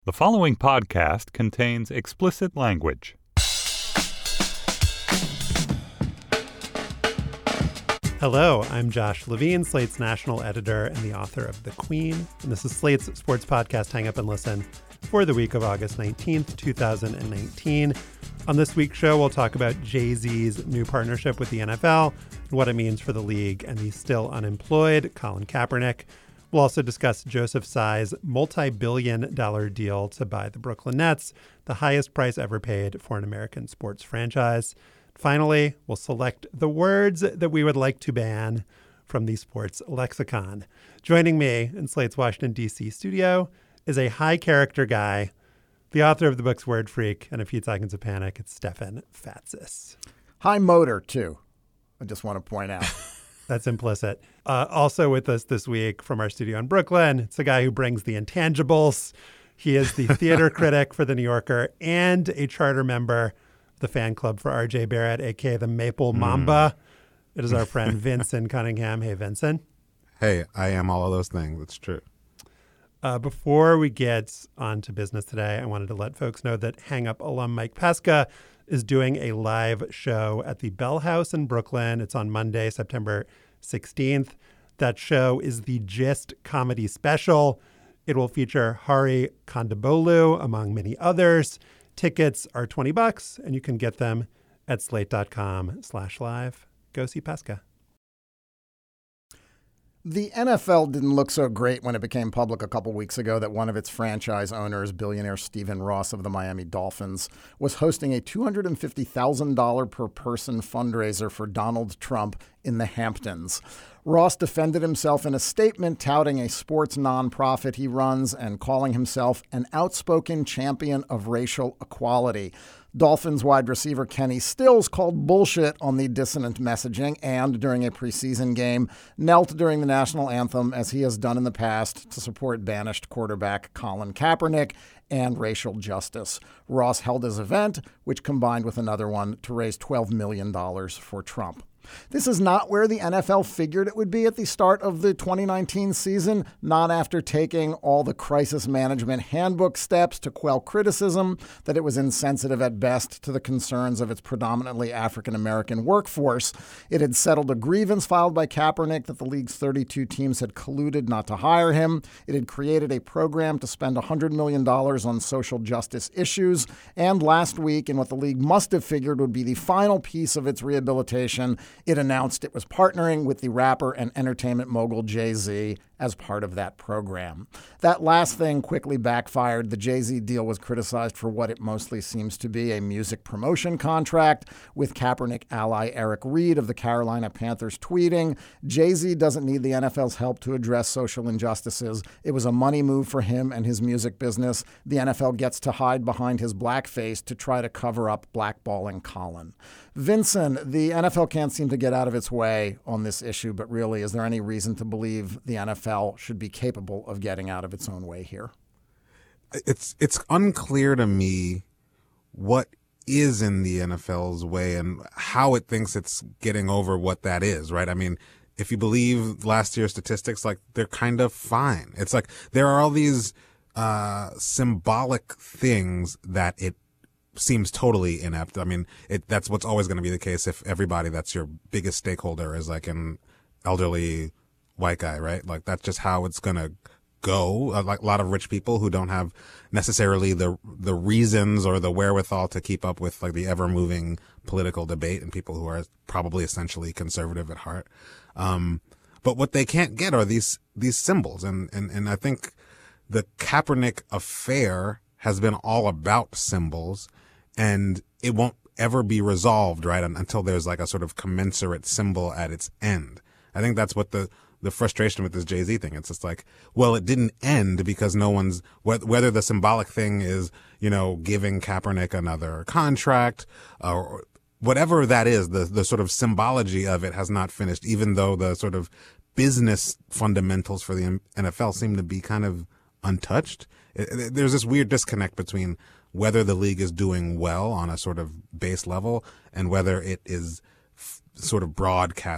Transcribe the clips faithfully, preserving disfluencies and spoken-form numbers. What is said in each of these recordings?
The following podcast contains explicit language. Hello, I'm Josh Levine, Slate's national editor and the author of The Queen. And this is Slate's sports podcast, Hang Up and Listen, for the week of August nineteenth, two thousand nineteen. On this week's show, we'll talk about Jay-Z's new partnership with the N F L and what it means for the league and the still unemployed Colin Kaepernick. We'll also discuss Joseph Tsai's multi-billion dollar deal to buy the Brooklyn Nets, the highest price ever paid for an American sports franchise. Finally, we'll select the words that we would like to ban from the sports lexicon. Joining me in Slate's Washington, D C studio is a high-character guy, the author of the books Word Freak and A Few Seconds of Panic. It's Stefan Fatsis. High motor, too, I just want to point out. That's implicit. Uh, also with us this week from our studio in Brooklyn, it's a guy who brings the intangibles. He is the theater critic for The New Yorker and a charter member of the fan club for R J Barrett, a k a the Maple Mamba. Mm. It is our friend Vincent Cunningham. Hey, Vincent. Hey, I am all of those things. It's true. Uh, before we get on to business today, I wanted to let folks know that Hang Up alum Mike Pesca is doing a live show at the Bell House in Brooklyn. It's on Monday, September sixteenth. That show is the Gist Comedy Special. It will feature Hari Kondabolu, among many others. Tickets are twenty bucks, and you can get them at slate.com slash live. Go see Pesca. The N F L didn't look so great when it became public a couple weeks ago that one of its franchise owners, billionaire Stephen Ross of the Miami Dolphins, was hosting a two hundred fifty thousand dollars per person fundraiser for Donald Trump in the Hamptons. Ross defended himself in a statement touting a sports nonprofit he runs and calling himself an outspoken champion of racial equality. Dolphins wide receiver Kenny Stills called bullshit on the dissonant messaging and, during a preseason game, knelt during the national anthem, as he has done in the past, to support banished quarterback Colin Kaepernick and racial justice. Ross held his event, which combined with another one to raise twelve million dollars for Trump. This is not where the N F L figured it would be at the start of the twenty nineteen season, not after taking all the crisis management handbook steps to quell criticism that it was insensitive at best to the concerns of its predominantly African-American workforce. It had settled a grievance filed by Kaepernick that the league's thirty-two teams had colluded not to hire him. It had created a program to spend one hundred million dollars on social justice issues. And last week, in what the league must have figured would be the final piece of its rehabilitation, it announced it was partnering with the rapper and entertainment mogul Jay-Z as part of that program. That last thing quickly backfired. The Jay-Z deal was criticized for what it mostly seems to be a music promotion contract, with Kaepernick ally Eric Reid of the Carolina Panthers tweeting, "Jay-Z doesn't need the N F L's help to address social injustices. It was a money move for him and his music business. The N F L gets to hide behind his blackface to try to cover up blackballing Colin." Vincent, the N F L can't seem to get out of its way on this issue, but really, is there any reason to believe the N F L should be capable of getting out of its own way here? It's it's unclear to me what is in the N F L's way and how it thinks it's getting over what that is, right? I mean, if you believe last year's statistics, like, they're kind of fine. It's like there are all these uh, symbolic things that it seems totally inept. I mean, it, that's what's always going to be the case if everybody that's your biggest stakeholder is like an elderly white guy, right? Like, that's just how it's going to go. Uh, like a lot of rich people who don't have necessarily the the reasons or the wherewithal to keep up with like the ever moving political debate, and people who are probably essentially conservative at heart. Um, but what they can't get are these these symbols, and and and I think the Kaepernick affair has been all about symbols. And it won't ever be resolved, right, until there's like a sort of commensurate symbol at its end. I think that's what the, the frustration with this Jay-Z thing. It's just like, well, it didn't end because no one's, whether the symbolic thing is, you know, giving Kaepernick another contract or whatever that is, the, the sort of symbology of it has not finished, even though the sort of business fundamentals for the N F L seem to be kind of untouched. It, it, there's this weird disconnect between whether the league is doing well on a sort of base level and whether it is f- sort of broadcasting broadcasting all the right signals to those who are sort of alive to hear them.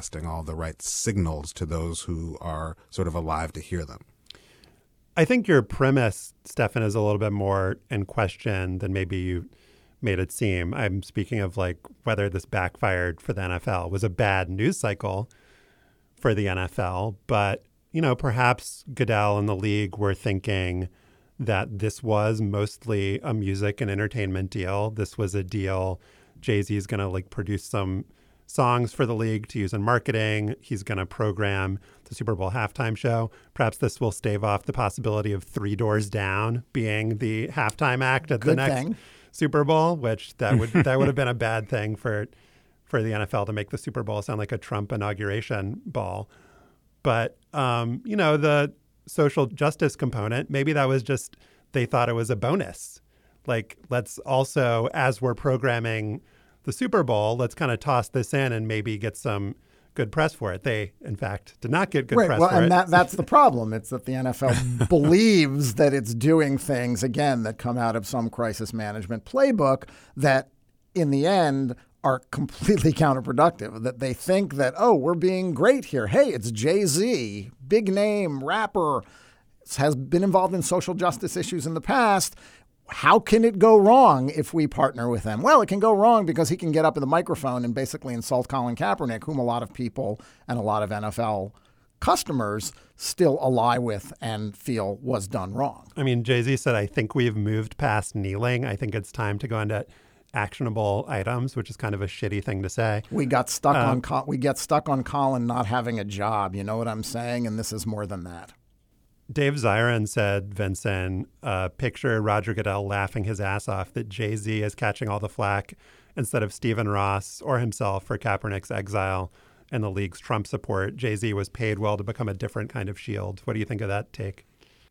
I think your premise, Stefan, is a little bit more in question than maybe you made it seem. I'm speaking of like whether this backfired for the N F L. It was a bad news cycle for the N F L, but, you know, perhaps Goodell and the league were thinking that this was mostly a music and entertainment deal. This was a deal. Jay-Z is going to like produce some songs for the league to use in marketing. He's going to program the Super Bowl halftime show. Perhaps this will stave off the possibility of Three Doors Down being the halftime act at Good the next thing. Super Bowl, which that would that would have been a bad thing for for the N F L to make the Super Bowl sound like a Trump inauguration ball. But, um, you know, the social justice component, maybe that was just they thought it was a bonus. Like, let's also, as we're programming the Super Bowl, let's kind of toss this in and maybe get some good press for it. They, in fact, did not get good right, press well, for and it. that, that's the problem. It's that the N F L believes that it's doing things, again, that come out of some crisis management playbook that, in the end, are completely counterproductive. That they think that, oh, we're being great here. Hey, it's Jay-Z, big name, rapper, has been involved in social justice issues in the past. How can it go wrong if we partner with them? Well, it can go wrong because he can get up in the microphone and basically insult Colin Kaepernick, whom a lot of people and a lot of N F L customers still ally with and feel was done wrong. I mean, Jay-Z said, I think we've moved past kneeling. I think it's time to go into actionable items, which is kind of a shitty thing to say. We got stuck Um, on Col- we get stuck on Colin not having a job. You know what I'm saying? And this is more than that. Dave Zirin said, Vincent, uh, picture Roger Goodell laughing his ass off that Jay-Z is catching all the flack instead of Stephen Ross or himself for Kaepernick's exile and the league's Trump support. Jay-Z was paid well to become a different kind of shield. What do you think of that take?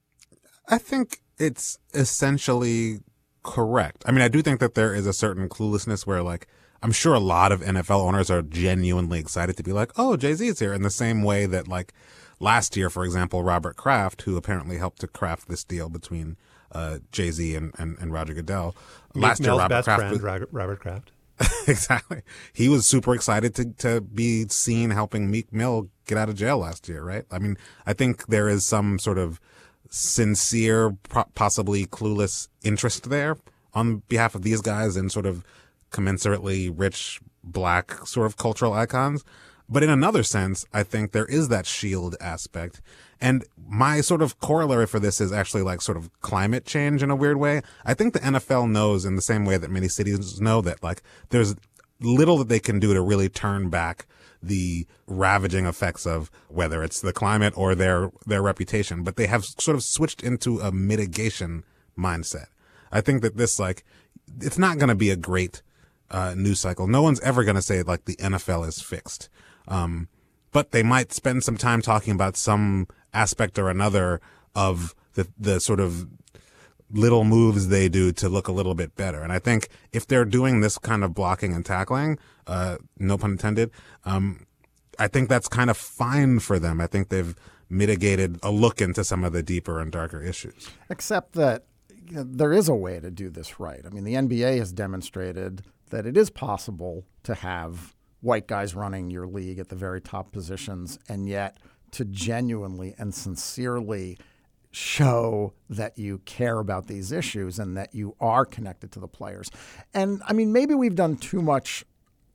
I think it's essentially correct. I mean, I do think that there is a certain cluelessness where, like, I'm sure a lot of N F L owners are genuinely excited to be like, oh, Jay-Z is here, in the same way that, like, last year, for example, Robert Kraft, who apparently helped to craft this deal between uh, Jay-Z and, and, and Roger Goodell. Last Meek year, Mill's Robert best Kraft friend, was, Robert, Robert Kraft. exactly. He was super excited to, to be seen helping Meek Mill get out of jail last year, right? I mean, I think there is some sort of sincere, possibly clueless interest there on behalf of these guys and sort of commensurately rich black sort of cultural icons. But in another sense, I think there is that shield aspect. And my sort of corollary for this is actually like sort of climate change in a weird way. I think the N F L knows, in the same way that many cities know, that like there's little that they can do to really turn back the ravaging effects of whether it's the climate or their their reputation. But they have sort of switched into a mitigation mindset. I think that this, like, it's not going to be a great uh, news cycle. No one's ever going to say like the N F L is fixed. Um, but they might spend some time talking about some aspect or another of the, the sort of little moves they do to look a little bit better. And I think if they're doing this kind of blocking and tackling, uh, no pun intended, um, I think that's kind of fine for them. I think they've mitigated a look into some of the deeper and darker issues. Except that, you know, there is a way to do this right. I mean, the N B A has demonstrated that it is possible to have white guys running your league at the very top positions, and yet to genuinely and sincerely show that you care about these issues and that you are connected to the players. And I mean, maybe we've done too much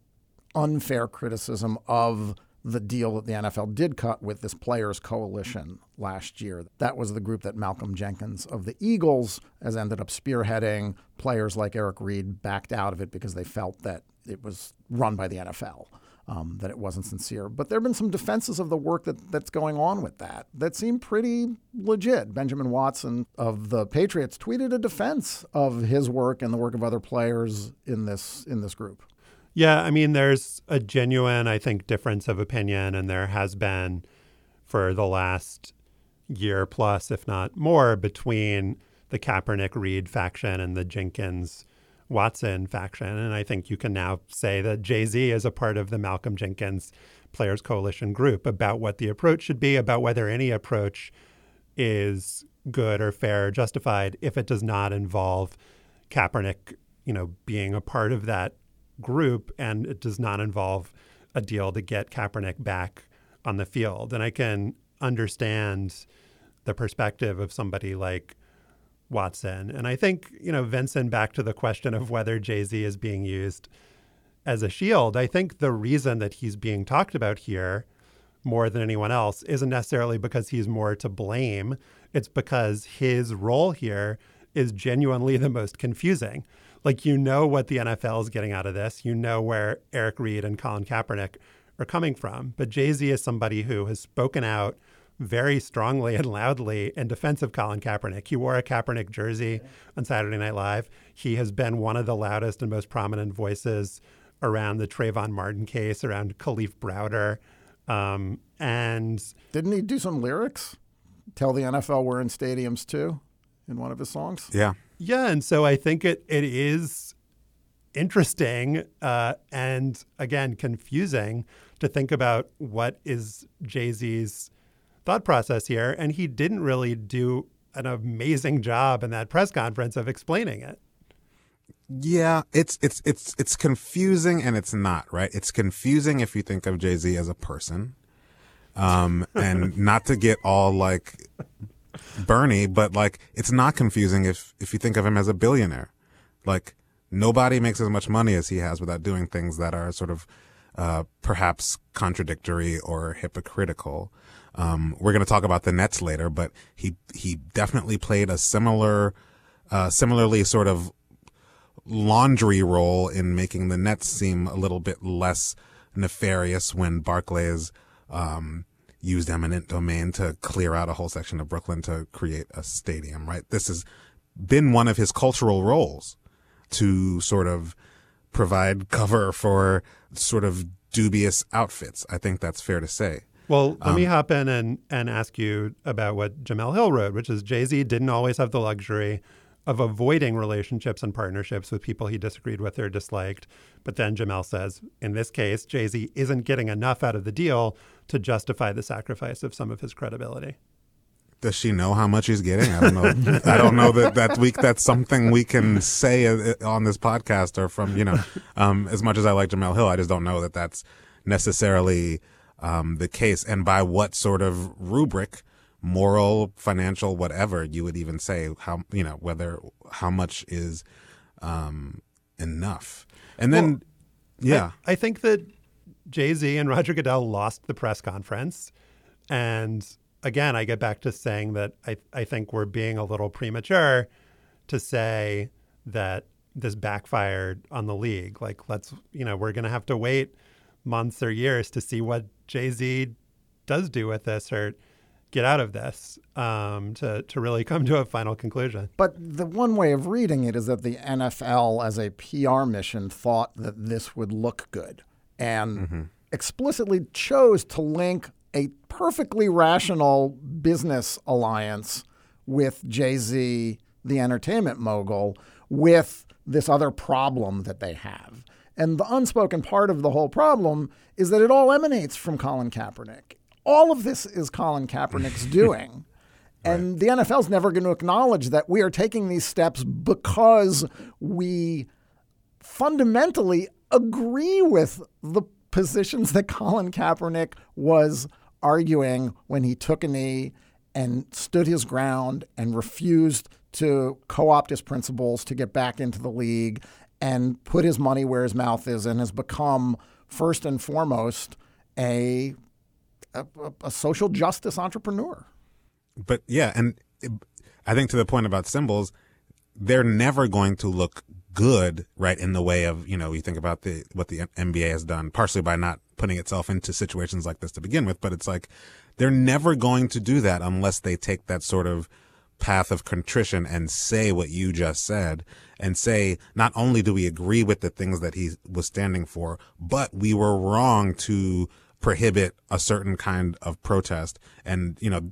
unfair criticism of the deal that the N F L did cut with this Players Coalition last year. That was the group that Malcolm Jenkins of the Eagles has ended up spearheading. Players like Eric Reed backed out of it because they felt that it was run by the N F L, um, that it wasn't sincere. But there have been some defenses of the work that, that's going on with that that seem pretty legit. Benjamin Watson of the Patriots tweeted a defense of his work and the work of other players in this in this group. Yeah, I mean, there's a genuine, I think, difference of opinion, and there has been for the last year plus, if not more, between the Kaepernick-Reed faction and the Jenkins-Watson faction. And I think you can now say that Jay-Z is a part of the Malcolm Jenkins Players Coalition group about what the approach should be, about whether any approach is good or fair or justified if it does not involve Kaepernick, you know, being a part of that group, and it does not involve a deal to get Kaepernick back on the field. And I can understand the perspective of somebody like Watson. And I think, you know, Vincent, back to the question of whether Jay-Z is being used as a shield, I think the reason that he's being talked about here more than anyone else isn't necessarily because he's more to blame. It's because his role here is genuinely the most confusing. Like, you know what the N F L is getting out of this. You know where Eric Reid and Colin Kaepernick are coming from. But Jay-Z is somebody who has spoken out very strongly and loudly in defense of Colin Kaepernick. He wore a Kaepernick jersey on Saturday Night Live. He has been one of the loudest and most prominent voices around the Trayvon Martin case, around Khalif Browder. Um, and didn't he do some lyrics? Tell the N F L we're in stadiums too, in one of his songs? Yeah. Yeah. And so I think it it is interesting uh, and, again, confusing to think about what is Jay-Z's thought process here. And he didn't really do an amazing job in that press conference of explaining it. Yeah, it's it's it's it's confusing and it's not, right? It's confusing if you think of Jay-Z as a person. Um, and not to get all like Bernie, but like it's not confusing if if you think of him as a billionaire. Like, nobody makes as much money as he has without doing things that are sort of uh, perhaps contradictory or hypocritical. Um, we're going to talk about the Nets later, but he he definitely played a similar, uh, similarly sort of laundry role in making the Nets seem a little bit less nefarious when Barclays um, used eminent domain to clear out a whole section of Brooklyn to create a stadium, right? This has been one of his cultural roles, to sort of provide cover for sort of dubious outfits. I think that's fair to say. Well, let um, me hop in and, and ask you about what Jamel Hill wrote, which is Jay-Z didn't always have the luxury of avoiding relationships and partnerships with people he disagreed with or disliked. But then Jamel says, in this case, Jay-Z isn't getting enough out of the deal to justify the sacrifice of some of his credibility. Does she know how much he's getting? I don't know. I don't know that that we, that's something we can say on this podcast or from, you know, um, as much as I like Jamel Hill, I just don't know that that's necessarily um, the case. And by what sort of rubric, moral, financial, whatever, you would even say how, you know, whether how much is um, enough. And then, well, yeah. I, I think that Jay-Z and Roger Goodell lost the press conference. And again, I get back to saying that I, I think we're being a little premature to say that this backfired on the league. Like, let's, you know, we're going to have to wait months or years to see what Jay-Z does do with this or get out of this um, to, to really come to a final conclusion. But the one way of reading it is that the N F L as a P R mission thought that this would look good and mm-hmm. explicitly chose to link a perfectly rational business alliance with Jay-Z, the entertainment mogul, with this other problem that they have. And the unspoken part of the whole problem is that it all emanates from Colin Kaepernick. All of this is Colin Kaepernick's doing. Right. And the N F L is never going to acknowledge that we are taking these steps because we fundamentally agree with the positions that Colin Kaepernick was arguing when he took a knee and stood his ground and refused to co-opt his principles to get back into the league and put his money where his mouth is and has become, first and foremost, a a, a social justice entrepreneur. But yeah, and I think to the point about symbols, they're never going to look good, right, in the way of, you know, you think about the what the N B A has done, partially by not putting itself into situations like this to begin with, but it's like they're never going to do that unless they take that sort of path of contrition and say what you just said and say, not only do we agree with the things that he was standing for, but we were wrong to prohibit a certain kind of protest. And, you know,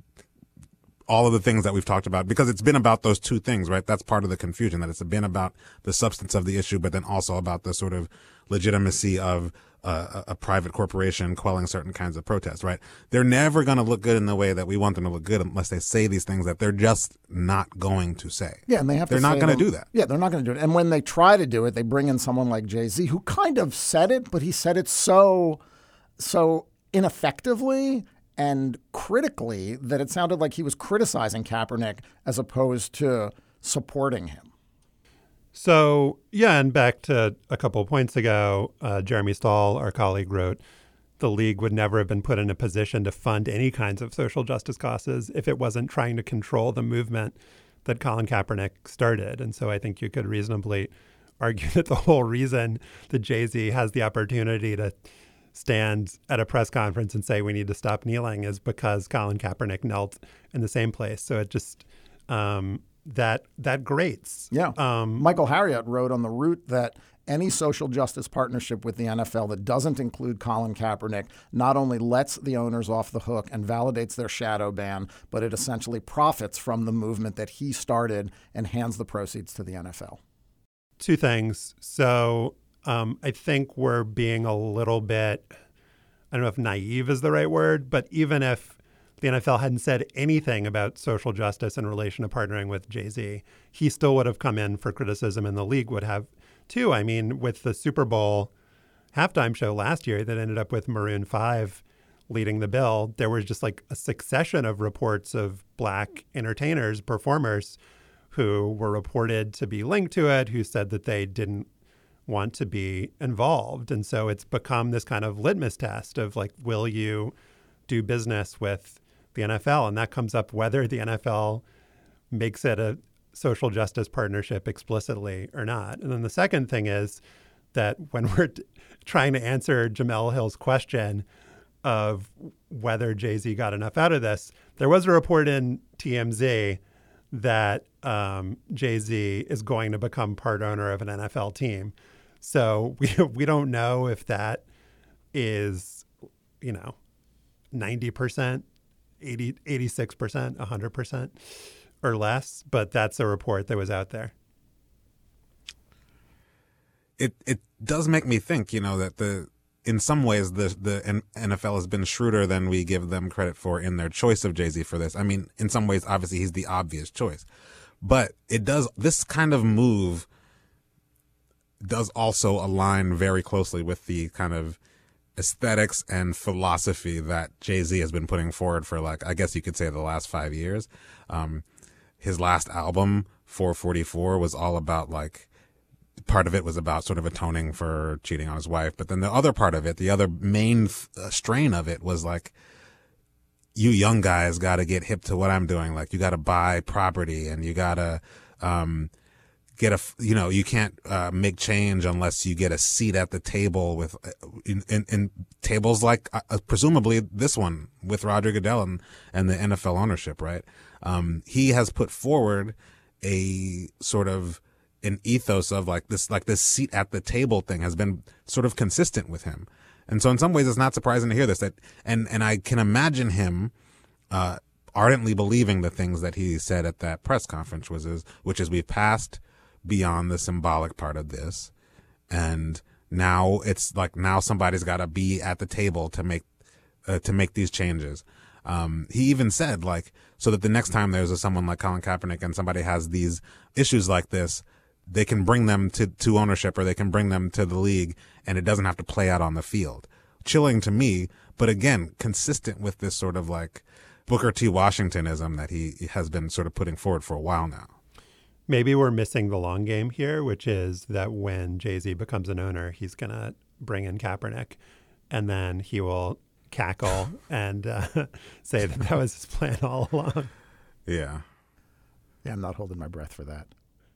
all of the things that we've talked about, because it's been about those two things, right? That's part of the confusion, that it's been about the substance of the issue, but then also about the sort of legitimacy of uh, a private corporation quelling certain kinds of protests, right? They're never going to look good in the way that we want them to look good unless they say these things that they're just not going to say. Yeah, and they have they're to not going to to do that. Yeah, they're not going to do it. And when they try to do it, they bring in someone like Jay-Z, who kind of said it, but he said it so, so ineffectively and critically that it sounded like he was criticizing Kaepernick as opposed to supporting him. So, yeah, and back to a couple of points ago, uh, Jeremy Stahl, our colleague, wrote, the league would never have been put in a position to fund any kinds of social justice causes if it wasn't trying to control the movement that Colin Kaepernick started. And so I think you could reasonably argue that the whole reason that Jay-Z has the opportunity to stand at a press conference and say we need to stop kneeling is because Colin Kaepernick knelt in the same place. So it just um, that that grates. Yeah. Um, Michael Harriot wrote on The Root that any social justice partnership with the N F L that doesn't include Colin Kaepernick not only lets the owners off the hook and validates their shadow ban, but it essentially profits from the movement that he started and hands the proceeds to the N F L. Two things. So um, I think we're being a little bit, I don't know if naive is the right word, but even if the N F L hadn't said anything about social justice in relation to partnering with Jay-Z, he still would have come in for criticism and the league would have too. I mean, with the Super Bowl halftime show last year that ended up with Maroon five leading the bill, there was just like a succession of reports of Black entertainers, performers who were reported to be linked to it, who said that they didn't want to be involved. And so it's become this kind of litmus test of like, will you do business with the N F L? And that comes up whether the N F L makes it a social justice partnership explicitly or not. And then the second thing is that when we're t- trying to answer Jemele Hill's question of whether Jay-Z got enough out of this, there was a report in T M Z that um, Jay-Z is going to become part owner of an N F L team. So we we don't know if that is, you know, ninety percent, eighty, eighty-six percent, one hundred percent or less, but that's a report that was out there. It it does make me think, you know, that the in some ways the the N F L has been shrewder than we give them credit for in their choice of Jay-Z for this. I mean, in some ways, obviously, he's the obvious choice, but it does this kind of move does also align very closely with the kind of aesthetics and philosophy that Jay-Z has been putting forward for, like, I guess you could say the last five years. Um, his last album, four forty-four, was all about, like, part of it was about sort of atoning for cheating on his wife. But then the other part of it, the other main uh, strain of it was like, you young guys got to get hip to what I'm doing. Like, you got to buy property and you got to, um, get a, you know, you can't uh, make change unless you get a seat at the table with, in, in, in tables like uh, presumably this one with Roger Goodell and, and the N F L ownership, right? Um, he has put forward a sort of an ethos of like this, like this seat at the table thing has been sort of consistent with him. And so in some ways it's not surprising to hear this, that, and, and I can imagine him, uh, ardently believing the things that he said at that press conference, was, is, which is we've passed beyond the symbolic part of this. And now it's like, now somebody's got to be at the table to make, uh, to make these changes. Um, he even said, like, so that the next time there's a, someone like Colin Kaepernick and somebody has these issues like this, they can bring them to, to ownership, or they can bring them to the league, and it doesn't have to play out on the field. Chilling to me, but again, consistent with this sort of like Booker T. Washingtonism that he has been sort of putting forward for a while now. Maybe we're missing the long game here, which is that when Jay-Z becomes an owner, he's going to bring in Kaepernick, and then he will cackle and uh, say that that was his plan all along. Yeah. Yeah, I'm not holding my breath for that.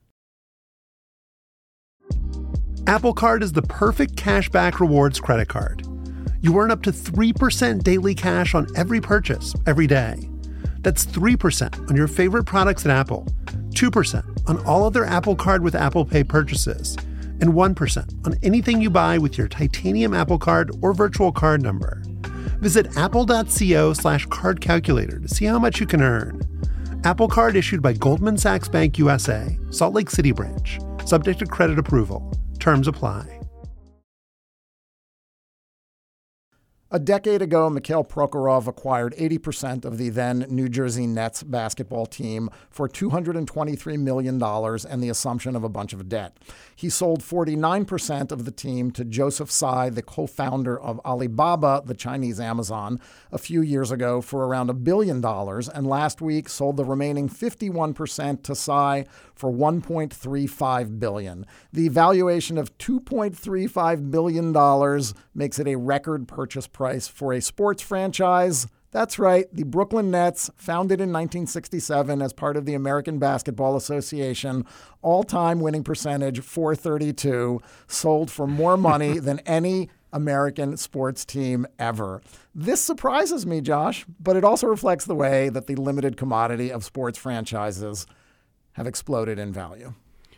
Apple Card is the perfect cashback rewards credit card. You earn up to three percent daily cash on every purchase every day. That's three percent on your favorite products at Apple, two percent on all other Apple Card with Apple Pay purchases, and one percent on anything you buy with your titanium Apple Card or virtual card number. Visit apple.co slash card calculator to see how much you can earn. Apple Card issued by Goldman Sachs Bank U S A, Salt Lake City branch. Subject to credit approval. Terms apply. A decade ago, Mikhail Prokhorov acquired eighty percent of the then New Jersey Nets basketball team for two hundred twenty-three million dollars and the assumption of a bunch of debt. He sold forty-nine percent of the team to Joseph Tsai, the co-founder of Alibaba, the Chinese Amazon, a few years ago for around a billion dollars, and last week sold the remaining fifty-one percent to Tsai for one point three five billion dollars. The valuation of two point three five billion dollars makes it a record purchase price for a sports franchise. That's right, the Brooklyn Nets, founded in nineteen sixty-seven as part of the American Basketball Association, all-time winning percentage four thirty-two, sold for more money than any American sports team ever. This surprises me, Josh, but it also reflects the way that the limited commodity of sports franchises have exploded in value.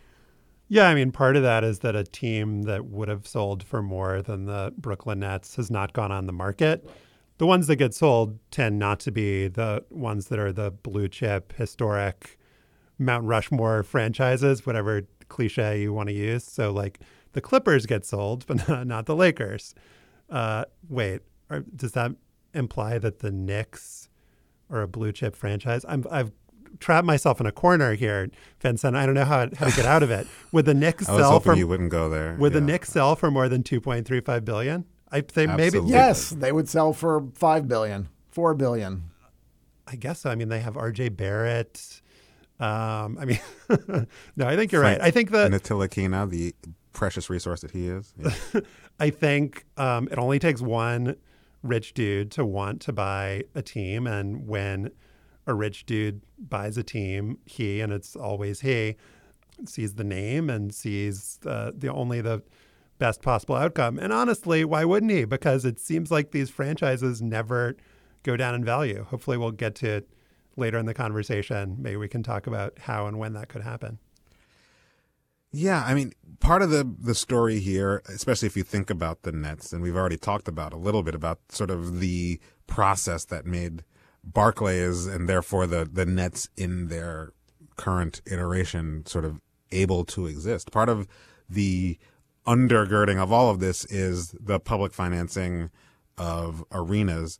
Yeah, I mean, part of that is that a team that would have sold for more than the Brooklyn Nets has not gone on the market. The ones that get sold tend not to be the ones that are the blue chip, historic Mount Rushmore franchises, whatever cliche you want to use. So like the Clippers get sold, but not, not the Lakers. Uh, wait, are, does that imply that the Knicks are a blue chip franchise? I'm, I've trapped myself in a corner here, Vincent. I don't know how, how to get out of it. Would the Knicks I was sell hoping for you wouldn't go there. Would yeah. the Knicks sell for more than two point three five billion dollars? I think maybe Absolutely. Yes, they would sell for five billion dollars, four billion dollars. I guess so. I mean, they have R J Barrett. Um, I mean, no, I think you're Frank right. I think that Ntilikina, the precious resource that he is. Yeah. I think um, it only takes one rich dude to want to buy a team, and when a rich dude buys a team, he, and it's always he, sees the name and sees uh, the only the best possible outcome. And honestly, why wouldn't he? Because it seems like these franchises never go down in value. Hopefully we'll get to it later in the conversation. Maybe we can talk about how and when that could happen. Yeah, I mean, part of the, the story here, especially if you think about the Nets, and we've already talked about a little bit about sort of the process that made Barclays and therefore the, the Nets in their current iteration sort of able to exist. Part of the undergirding of all of this is the public financing of arenas.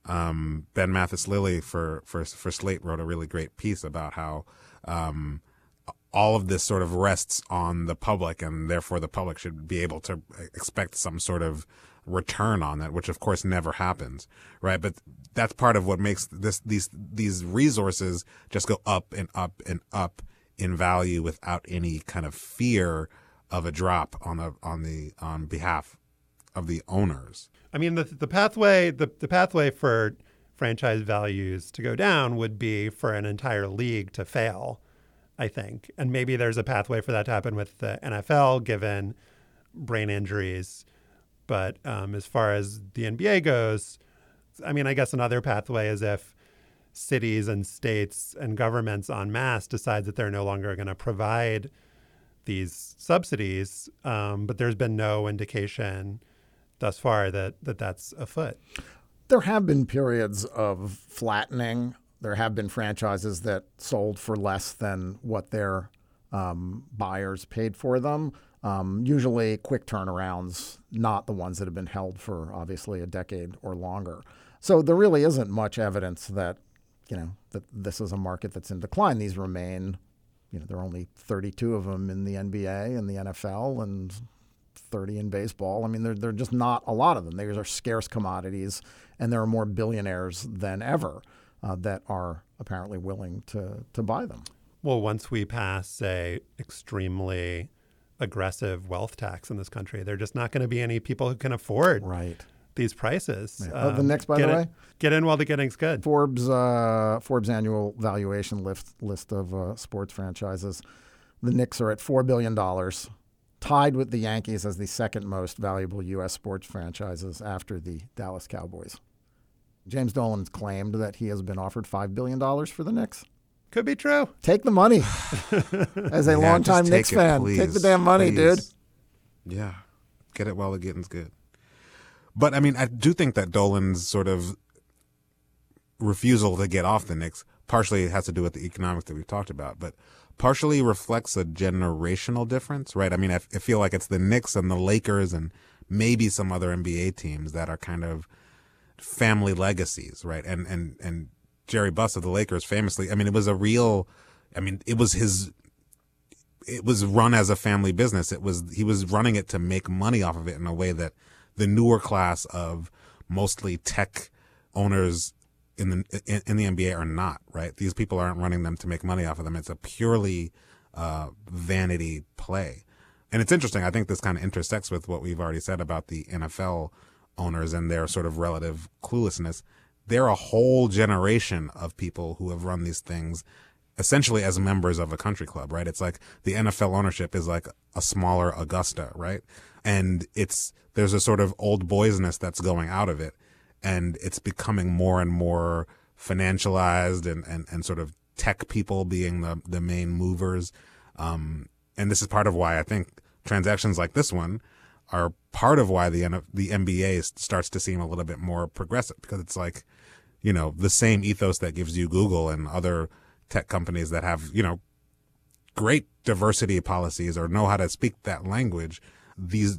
Um, Ben Mathis Lilly for, for, for Slate wrote a really great piece about how um, all of this sort of rests on the public, and therefore the public should be able to expect some sort of return on that, which of course never happens, right? But that's part of what makes this these these resources just go up and up and up in value without any kind of fear of a drop on the on the on behalf of the owners. I mean, the the pathway the, the pathway for franchise values to go down would be for an entire league to fail, I think. And maybe there's a pathway for that to happen with the N F L, given brain injuries. But um, as far as the N B A goes, I mean, I guess another pathway is if cities and states and governments en masse decide that they're no longer going to provide these subsidies. Um, but there's been no indication thus far that, that that's afoot. There have been periods of flattening. There have been franchises that sold for less than what their um, buyers paid for them. Um, usually quick turnarounds, not the ones that have been held for obviously a decade or longer. So there really isn't much evidence that, you know, that this is a market that's in decline. These remain, you know, there are only thirty-two of them in the N B A and the N F L and thirty in baseball. I mean, there, there are just not a lot of them. These are scarce commodities, and there are more billionaires than ever uh, that are apparently willing to, to buy them. Well, once we pass a extremely aggressive wealth tax in this country, there are just not going to be any people who can afford right. these prices. Yeah. Um, oh, the Knicks, by the way? In, get in while the getting's good. Forbes uh, Forbes annual valuation list, list of uh, sports franchises. The Knicks are at four billion dollars, tied with the Yankees as the second most valuable U S sports franchises after the Dallas Cowboys. James Dolan's claimed that he has been offered five billion dollars for the Knicks. Could be true. Take the money. As a yeah, longtime Knicks it, fan, please, take the damn money, please. dude. Yeah. Get it while the getting's good. But, I mean, I do think that Dolan's sort of refusal to get off the Knicks partially has to do with the economics that we've talked about, but partially reflects a generational difference, right? I mean, I, I feel like it's the Knicks and the Lakers and maybe some other N B A teams that are kind of family legacies, right? And and and Jerry Buss of the Lakers famously, I mean, it was a real, I mean, it was his, it was run as a family business. It was, he was running it to make money off of it in a way that the newer class of mostly tech owners in the in, in the N B A are not, right? These people aren't running them to make money off of them. It's a purely uh, vanity play. And it's interesting. I think this kind of intersects with what we've already said about the N F L owners and their sort of relative cluelessness. They're a whole generation of people who have run these things essentially as members of a country club, right? It's like the N F L ownership is like a smaller Augusta, right? And it's, there's a sort of old boysness that's going out of it. And it's becoming more and more financialized and, and, and sort of tech people being the, the main movers. Um, and this is part of why I think transactions like this one are part of why the the N B A starts to seem a little bit more progressive, because it's like, you know, the same ethos that gives you Google and other tech companies that have, you know, great diversity policies or know how to speak that language. These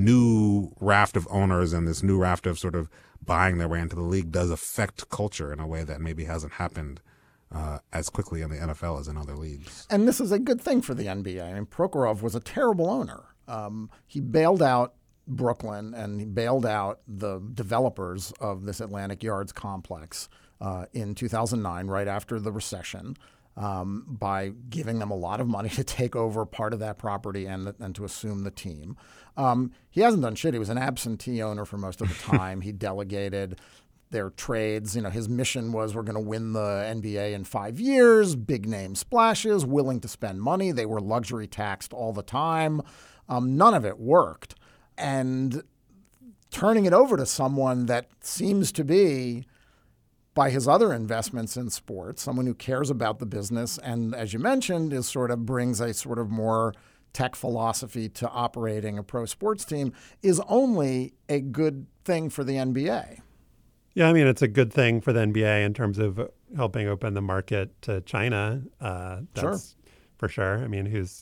new raft of owners and this new raft of sort of buying their way into the league does affect culture in a way that maybe hasn't happened uh, as quickly in the N F L as in other leagues. And this is a good thing for the N B A. I mean, Prokhorov was a terrible owner. Um, he bailed out Brooklyn and he bailed out the developers of this Atlantic Yards complex uh, in two thousand nine, right after the recession, um, by giving them a lot of money to take over part of that property and, and to assume the team. Um, he hasn't done shit. He was an absentee owner for most of the time. He delegated their trades. You know, his mission was, we're going to win the N B A in five years, big name splashes, willing to spend money. They were luxury taxed all the time. Um, none of it worked. And turning it over to someone that seems to be, by his other investments in sports, someone who cares about the business and, as you mentioned, is sort of brings a sort of more tech philosophy to operating a pro sports team, is only a good thing for the N B A. Yeah, I mean, it's a good thing for the N B A in terms of helping open the market to China. Uh, that's sure. For sure. I mean, who's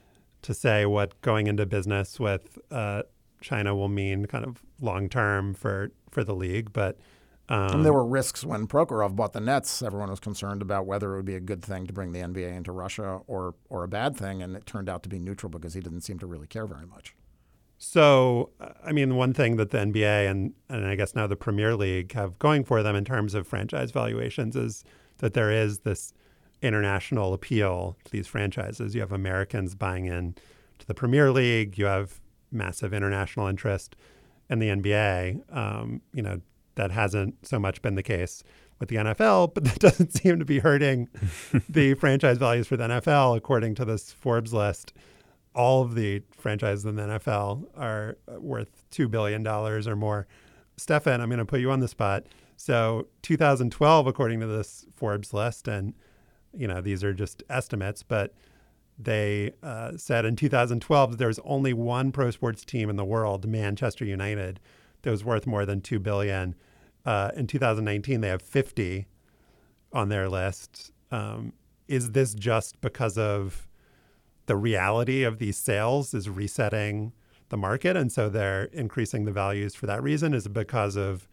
to say what going into business with uh, China will mean kind of long term for, for the league. But um, and there were risks when Prokhorov bought the Nets. Everyone was concerned about whether it would be a good thing to bring the N B A into Russia or or a bad thing. And it turned out to be neutral because he didn't seem to really care very much. So, I mean, one thing that the N B A and, and I guess now the Premier League have going for them in terms of franchise valuations is that there is this international appeal to these franchises. You have Americans buying in to the Premier League. You have massive international interest in the N B A. Um, you know, that hasn't so much been the case with the N F L, but that doesn't seem to be hurting the franchise values for the N F L, according to this Forbes list. All of the franchises in the N F L are worth two billion dollars or more. Stefan, I'm going to put you on the spot. So two thousand twelve, according to this Forbes list, and you know these are just estimates, but they uh, said in two thousand twelve that there was only one pro sports team in the world, Manchester United, that was worth more than two billion dollars. Uh, in two thousand nineteen, they have fifty on their list. Um, is this just because of the reality of these sales is resetting the market, and so they're increasing the values for that reason? Is it because of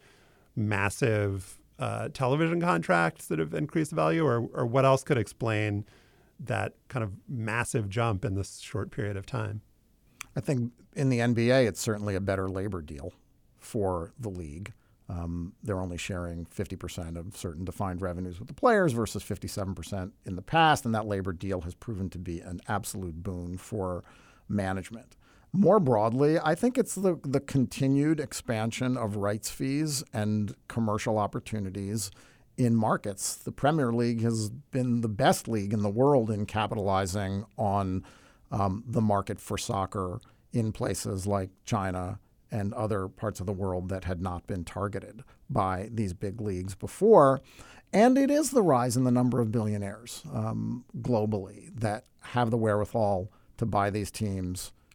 massive uh, television contracts that have increased the value, or, or what else could explain that kind of massive jump in this short period of time? I think in the N B A, it's certainly a better labor deal for the league. Um, they're only sharing fifty percent of certain defined revenues with the players versus fifty-seven percent in the past, and that labor deal has proven to be an absolute boon for management. More broadly, I think it's the, the continued expansion of rights fees and commercial opportunities in markets. The Premier League has been the best league in the world in capitalizing on um, the market for soccer in places like China and other parts of the world that had not been targeted by these big leagues before. And it is the rise in the number of billionaires um, globally that have the wherewithal to buy these teams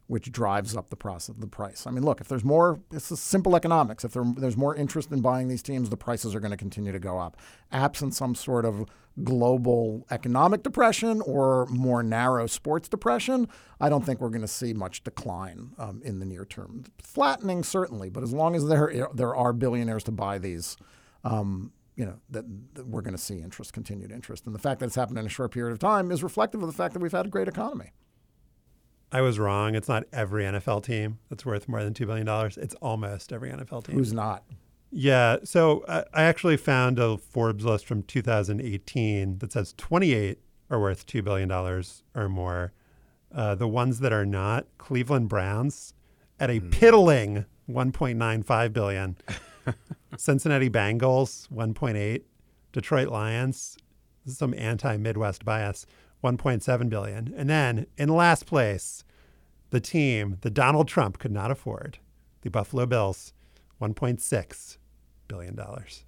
which drives up the process, the price. I mean, look, if there's more, it's a simple economics. If there, there's more interest in buying these teams, the prices are going to continue to go up. Absent some sort of global economic depression or more narrow sports depression, I don't think we're going to see much decline um, in the near term. Flattening, certainly, but as long as there, there are billionaires to buy these, um, you know, that, that we're going to see interest, continued interest. And the fact that it's happened in a short period of time is reflective of the fact that we've had a great economy. I was wrong. It's not every N F L team that's worth more than two billion dollars. It's almost every N F L team. Who's not? Yeah. So uh, I actually found a Forbes list from two thousand eighteen that says twenty-eight are worth two billion dollars or more. Uh, the ones that are not, Cleveland Browns at a mm. piddling one point nine five billion dollars. Cincinnati Bengals, one point eight. Detroit Lions, this is some anti-Midwest bias, one point seven billion dollars. And then in last place, the team that Donald Trump could not afford, the Buffalo Bills, one point six billion dollars.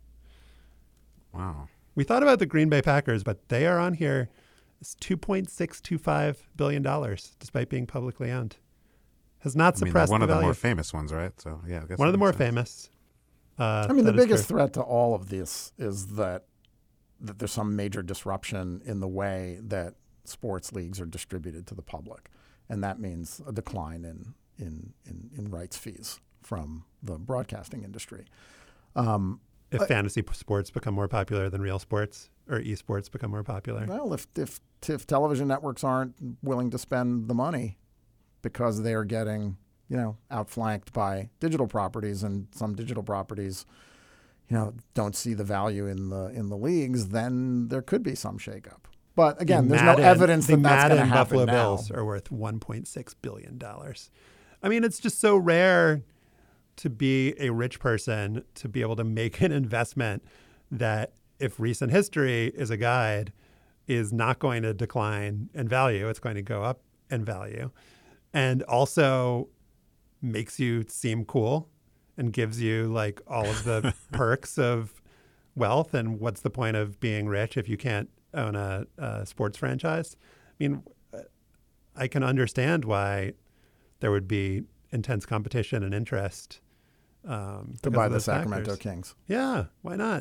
Wow. We thought about the Green Bay Packers, but they are on here. It's two point six two five billion dollars, despite being publicly owned. Has not I mean, suppressed one the of the value. more famous ones, right? So yeah, I guess one of the more sense. famous. Uh, I mean, the that is biggest true. threat to all of this is that that there's some major disruption in the way that sports leagues are distributed to the public, and that means a decline in in in, in rights fees from the broadcasting industry. Um, If uh, fantasy p- sports become more popular than real sports, or esports become more popular. Well, if if if television networks aren't willing to spend the money because they are getting, you know, outflanked by digital properties, and some digital properties, you know, don't see the value in the in the leagues, then there could be some shakeup. But again, The there's Madden, no evidence the that that's going to Madden happen Buffalo now. Bills are worth one point six billion dollars. I mean, it's just so rare to be a rich person to be able to make an investment that, if recent history is a guide, is not going to decline in value. It's going to go up in value, and also makes you seem cool and gives you like all of the perks of wealth. And what's the point of being rich if you can't own a, a sports franchise? I mean, I can understand why there would be intense competition and interest um, To because buy of the those Sacramento factors. Kings. Yeah, why not?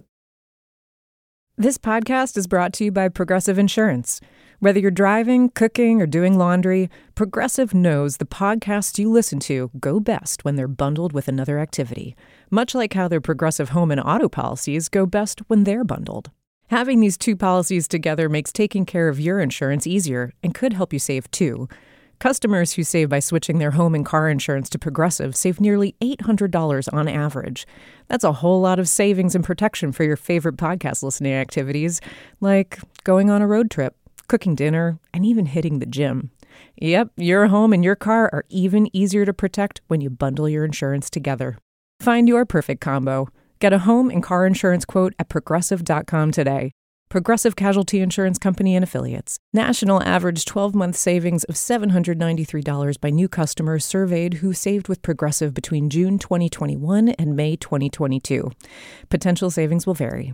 This podcast is brought to you by Progressive Insurance. Whether you're driving, cooking, or doing laundry, Progressive knows the podcasts you listen to go best when they're bundled with another activity, much like how their Progressive home and auto policies go best when they're bundled. Having these two policies together makes taking care of your insurance easier and could help you save too. Customers who save by switching their home and car insurance to Progressive save nearly eight hundred dollars on average. That's a whole lot of savings and protection for your favorite podcast listening activities, like going on a road trip, cooking dinner, and even hitting the gym. Yep, your home and your car are even easier to protect when you bundle your insurance together. Find your perfect combo. Get a home and car insurance quote at progressive dot com today. Progressive Casualty Insurance Company and Affiliates. National average twelve-month savings of seven hundred ninety-three dollars by new customers surveyed who saved with Progressive between June twenty twenty-one and May twenty twenty-two. Potential savings will vary.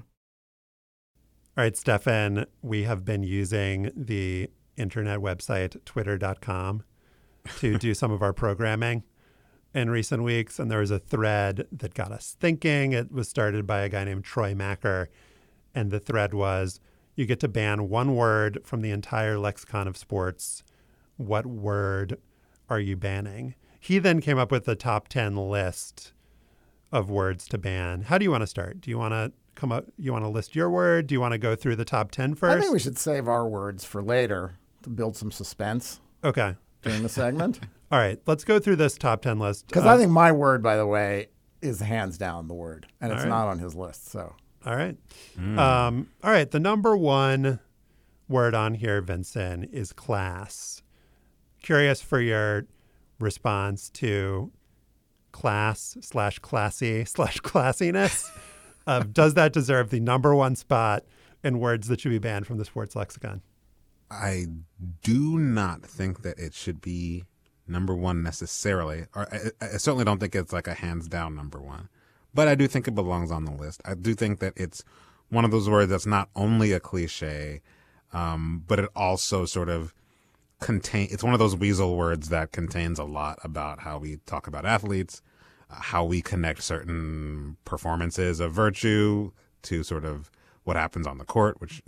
All right, Stefan, we have been using the internet website twitter dot com to do some of our programming in recent weeks, and there was a thread that got us thinking. It was started by a guy named Troy Macker, and the thread was, you get to ban one word from the entire lexicon of sports. What word are you banning? He then came up with the top ten list of words to ban. How do you want to start? Do you want to come up? You want to list your word? Do you want to go through the top ten first? I think we should save our words for later to build some suspense Okay. during the segment. All right. Let's go through this top ten list. Because Uh, I think my word, by the way, is hands down the word, and it's All right. not on his list. So All right. Mm. Um, all right. The number one word on here, Vincent, is class. Curious for your response to class slash classy slash classiness. uh, does that deserve the number one spot in words that should be banned from the sports lexicon? I do not think that it should be number one necessarily, or I, I certainly don't think it's like a hands down number one. But I do think it belongs on the list. I do think that it's one of those words that's not only a cliche, um, but it also sort of contain. It's one of those weasel words that contains a lot about how we talk about athletes, uh, how we connect certain performances of virtue to sort of what happens on the court, which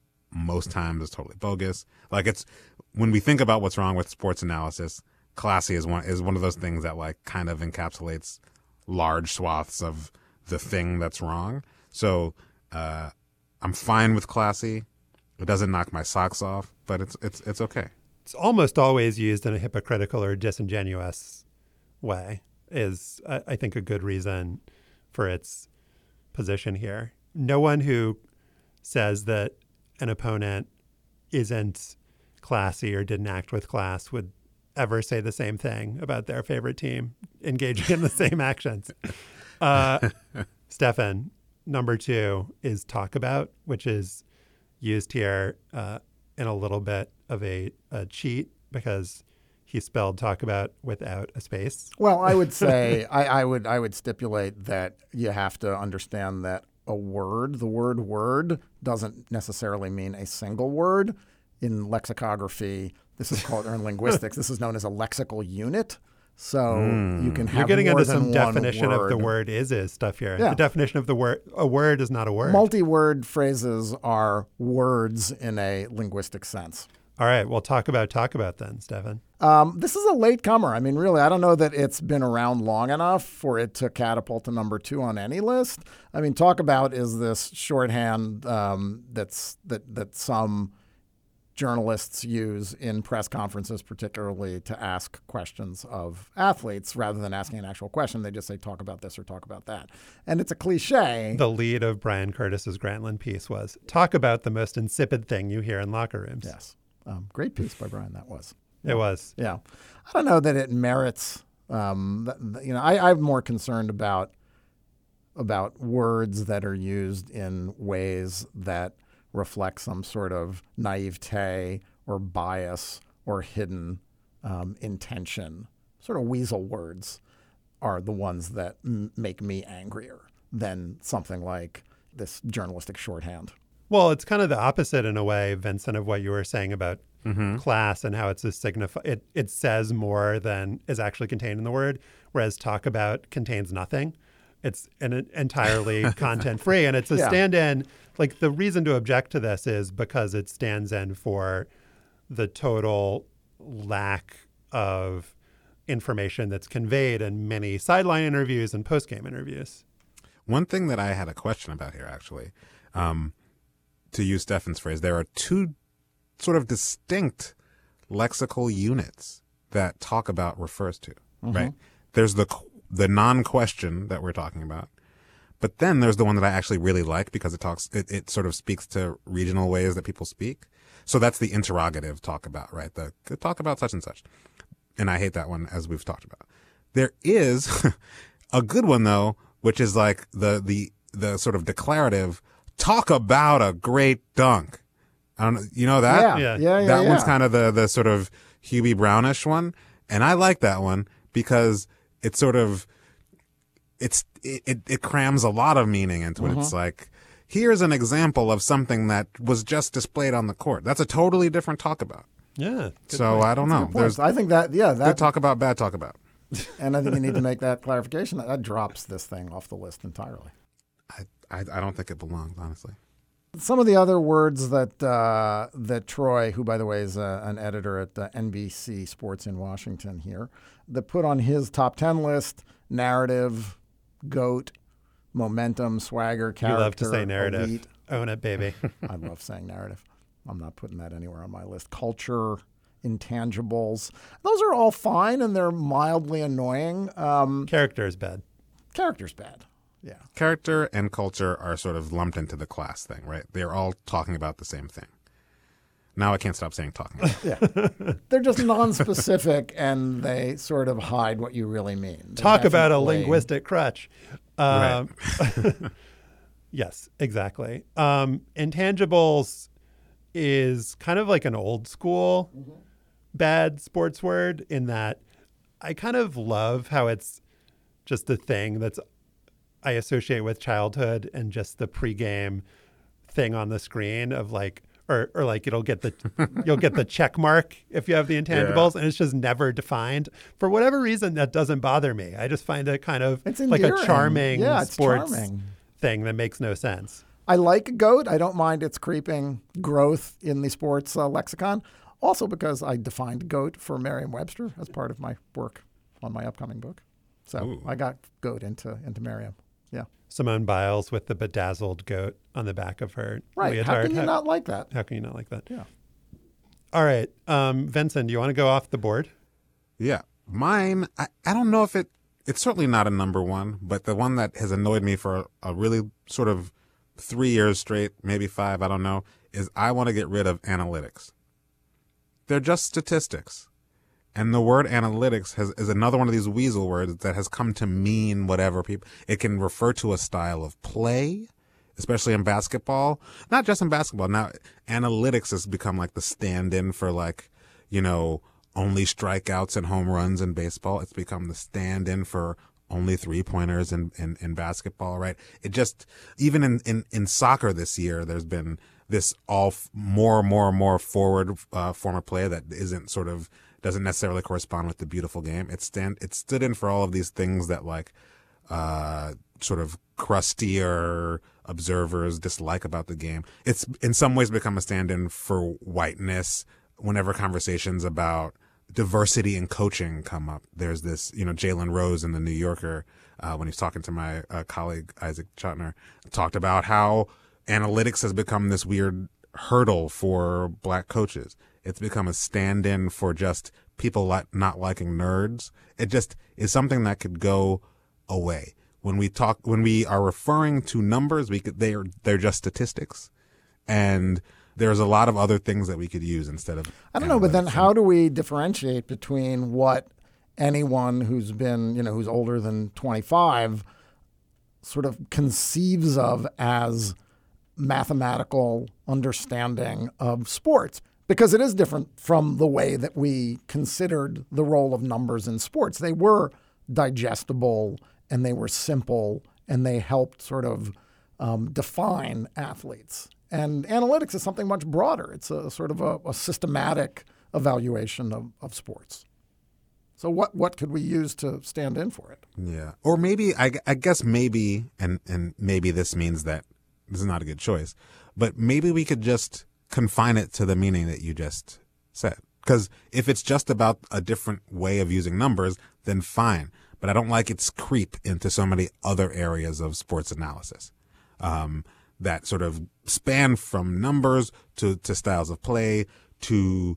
most times is totally bogus. Like it's when we think about what's wrong with sports analysis, classy is one is one of those things that like kind of encapsulates large swaths of the thing that's wrong. So uh, I'm fine with classy. It doesn't knock my socks off, but it's it's it's okay. It's almost always used in a hypocritical or disingenuous way is, I, I think, a good reason for its position here. No one who says that an opponent isn't classy or didn't act with class would ever say the same thing about their favorite team engaging in the same actions. Uh, Stefan, number two is talk about, which is used here uh, in a little bit of a, a cheat because he spelled talk about without a space. Well, I would say I, I would I would stipulate that you have to understand that a word, the word word, doesn't necessarily mean a single word. In lexicography, this is called, or in linguistics, this is known as a lexical unit. So mm. you can have You're getting more into than some definition one of word. the word is is stuff here. Yeah. The definition of the word, a word is not a word. Multi-word phrases are words in a linguistic sense. All right, well, talk about talk about then, Stefan. Um, this is a late comer. I mean, really, I don't know that it's been around long enough for it to catapult to number two on any list. I mean, talk about is this shorthand um, that's that that some journalists use in press conferences, particularly to ask questions of athletes rather than asking an actual question. They just say, talk about this or talk about that. And it's a cliche. The lead of Brian Curtis's Grantland piece was talk about the most insipid thing you hear in locker rooms. Yes. Um, great piece by Brian, that was. It was. Yeah. I don't know that it merits, um, th- th- you know, I, I'm more concerned about about words that are used in ways that reflect some sort of naivete or bias or hidden um, intention. Sort of weasel words are the ones that m- make me angrier than something like this journalistic shorthand. Well, it's kind of the opposite in a way, Vincent, of what you were saying about Mm-hmm. class and how it's a signify. It, it says more than is actually contained in the word, whereas talk about contains nothing. It's an entirely content free, and it's a Yeah. stand-in. Like the reason to object to this is because it stands in for the total lack of information that's conveyed in many sideline interviews and post-game interviews. One thing that I had a question about here, actually, um, to use Stefan's phrase, there are two sort of distinct lexical units that talk about refers to, mm-hmm. right? There's the the non-question that we're talking about, but then there's the one that I actually really like because it talks, it, it sort of speaks to regional ways that people speak. So that's the interrogative talk about, right? The talk about such and such. And I hate that one, as we've talked about. There is a good one though, which is like the the the sort of declarative talk about a great dunk. I don't know, you know that? Yeah, Yeah. yeah, yeah. that yeah. one's kind of the the sort of Hubie Brownish one, and I like that one because it's sort of it's it, it, it crams a lot of meaning into it. Mm-hmm. It's like, here's an example of something that was just displayed on the court. That's a totally different talk about. Yeah. good So point. I don't Good know. point. There's I think that, yeah, good that, talk about, bad talk about. and I think you need to make that clarification. That, that drops this thing off the list entirely. I, I I don't think it belongs, honestly. Some of the other words that uh, that Troy, who by the way is uh, an editor at uh, N B C Sports in Washington here, that put on his top ten list: narrative, goat, momentum, swagger, character. You love to say narrative. elite. Own it, baby. I love saying narrative. I'm not putting that anywhere on my list. Culture, intangibles. Those are all fine and they're mildly annoying. Um, Character is bad. character's bad. Yeah. Character and culture are sort of lumped into the class thing, right? They're all talking about the same thing. Now I can't stop saying talking about. Yeah. They're just non-specific and they sort of hide what you really mean. They're Talk about a definitely- linguistic crutch. Um, yes, exactly. Um, intangibles is kind of like an old school mm-hmm. bad sports word in that I kind of love how it's just the thing that's I associate with childhood and just the pregame thing on the screen of like, or or like it'll get the you'll get the check mark if you have the intangibles, yeah. and it's just never defined. For whatever reason, that doesn't bother me. I just find it kind of it's like a charming yeah, it's sports charming. thing that makes no sense. I like GOAT. I don't mind its creeping growth in the sports uh, lexicon. Also because I defined GOAT for Merriam-Webster as part of my work on my upcoming book. So Ooh. I got GOAT into into Merriam. Yeah. Simone Biles with the bedazzled goat on the back of her right. leotard. How can you how, not like that? How can you not like that? Yeah. All right. Um, Vincent, do you want to go off the board? Yeah. Mine, I, I don't know if it, it's certainly not a number one, but the one that has annoyed me for a, a really sort of three years straight, maybe five, I don't know, is I want to get rid of analytics. They're just statistics. And the word analytics has, is another one of these weasel words that has come to mean whatever people. It can refer to a style of play, especially in basketball. Not just in basketball. Now, analytics has become like the stand-in for like, you know, only strikeouts and home runs in baseball. It's become the stand-in for only three-pointers in, in, in basketball, right? It just, even in, in, in soccer this year, there's been this all f- more and more and more forward uh, form of play that isn't sort of, doesn't necessarily correspond with the beautiful game. It stand it stood in for all of these things that like uh, sort of crustier observers dislike about the game. It's in some ways become a stand-in for whiteness. Whenever conversations about diversity in coaching come up, there's this, you know, Jalen Rose in the New Yorker, uh, when he's talking to my uh, colleague Isaac Chotiner, talked about how analytics has become this weird hurdle for black coaches. It's become a stand-in for just people li- not liking nerds. It just is something that could go away. When we talk, when we are referring to numbers, we could, they are, they're just statistics. And there's a lot of other things that we could use instead of. I don't know, but then how do we differentiate between what anyone who's been, you know, who's older than twenty-five sort of conceives of as mathematical understanding of sports? Because it is different from the way that we considered the role of numbers in sports. They were digestible and they were simple and they helped sort of um, define athletes. And analytics is something much broader. It's a sort of a, a systematic evaluation of, of sports. So what, what could we use to stand in for it? Yeah. Or maybe, I, I guess maybe, and, and maybe this means that this is not a good choice, but maybe we could just confine it to the meaning that you just said. Because if it's just about a different way of using numbers, then fine. But I don't like its creep into so many other areas of sports analysis um, that sort of span from numbers to, to styles of play to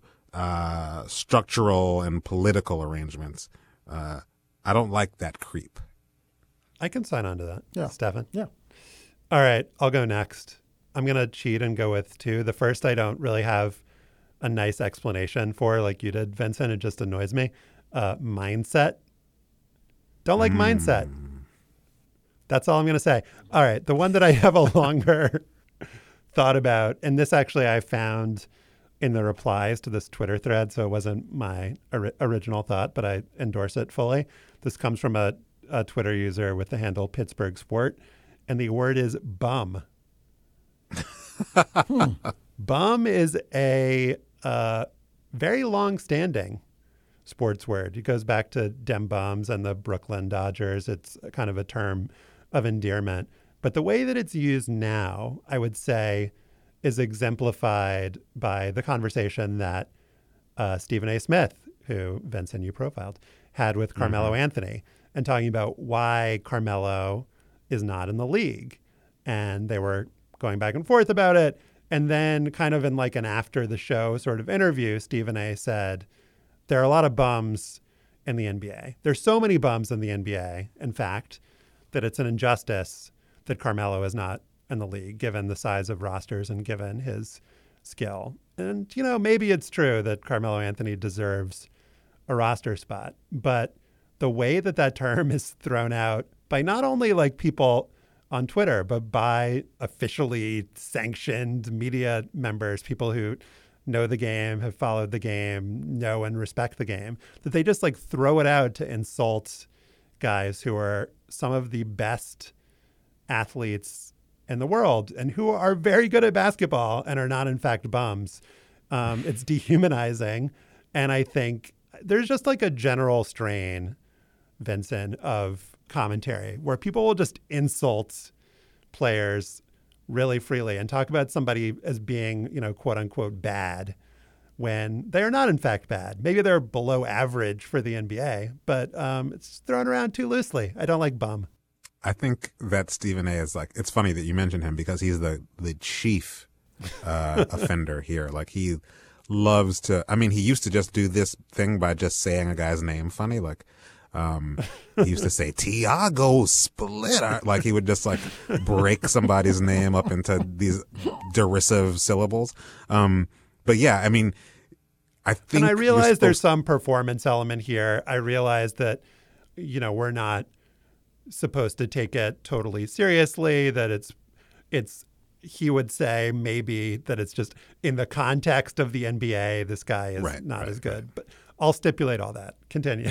uh, structural and political arrangements. Uh, I don't like that creep. I can sign on to that. Yeah. Stefan? Yeah. All right, I'll go next. I'm going to cheat and go with two. The first I don't really have a nice explanation for, like you did, Vincent. It just annoys me. Uh, mindset. Don't like mm. mindset. That's all I'm going to say. All right, the one that I have a longer thought about, and this actually I found in the replies to this Twitter thread, so it wasn't my or- original thought, but I endorse it fully. This comes from a, a Twitter user with the handle Pittsburgh Sport, and the word is bum. hmm. Bum is a uh, very long-standing sports word. It goes back to Dem Bums and the Brooklyn Dodgers. It's kind of a term of endearment. But the way that it's used now, I would say, is exemplified by the conversation that uh, Stephen A. Smith, who Vincent you profiled, had with Carmelo mm-hmm. Anthony, and talking about why Carmelo is not in the league. And they were going back and forth about it. And then kind of in like an after the show sort of interview, Stephen A. said, there are a lot of bums in the N B A. There's so many bums in the N B A, in fact, that it's an injustice that Carmelo is not in the league, given the size of rosters and given his skill. And, you know, maybe it's true that Carmelo Anthony deserves a roster spot, but the way that that term is thrown out by not only like people on Twitter, but by officially sanctioned media members, people who know the game, have followed the game, know and respect the game, that they just like throw it out to insult guys who are some of the best athletes in the world and who are very good at basketball and are not, in fact, bums. Um, it's dehumanizing. And I think there's just like a general strain, Vincent, of commentary where people will just insult players really freely and talk about somebody as being, you know, quote unquote, bad when they are not, in fact, bad. Maybe they're below average for the N B A, but um, it's thrown around too loosely. I don't like bum. I think that Stephen A. is like, it's funny that you mentioned him because he's the, the chief uh, offender here. Like he loves to, I mean, he used to just do this thing by just saying a guy's name funny. Like um, he used to say, Tiago Splitter. Like he would just like break somebody's name up into these derisive syllables. Um, but yeah, I mean, I think. And I realize there's some performance element here. I realize that, you know, we're not supposed to take it totally seriously, that it's it's he would say maybe that it's just in the context of the N B A, this guy is right, not right, as good. Right. But I'll stipulate all that. Continue.